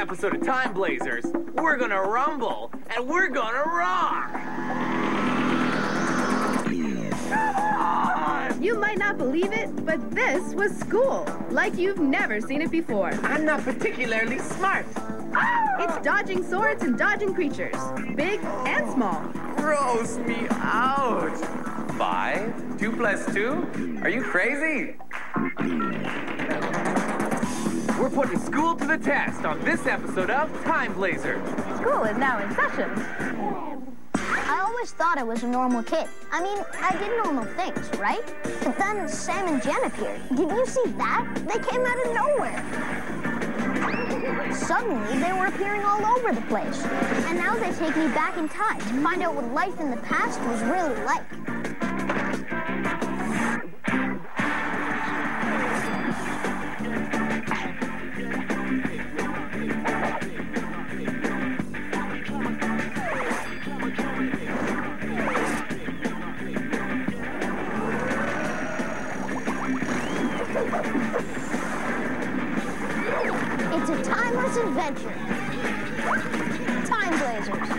episode of Time Blazers, we're gonna rumble and we're gonna rock! You might not believe it, but this was school, like you've never seen it before. I'm not particularly smart. It's dodging swords and dodging creatures, big and small. Gross me out. 5? 2 plus 2? Are you crazy? We're putting school to the test on this episode of Time Blazers. School is now in session. I always thought I was a normal kid. I mean, I did normal things, right? But then Sam and Jen appeared. Did you see that? They came out of nowhere. Suddenly, they were appearing all over the place. And now they take me back in time to find out what life in the past was really like. It's a timeless adventure. Time Blazers.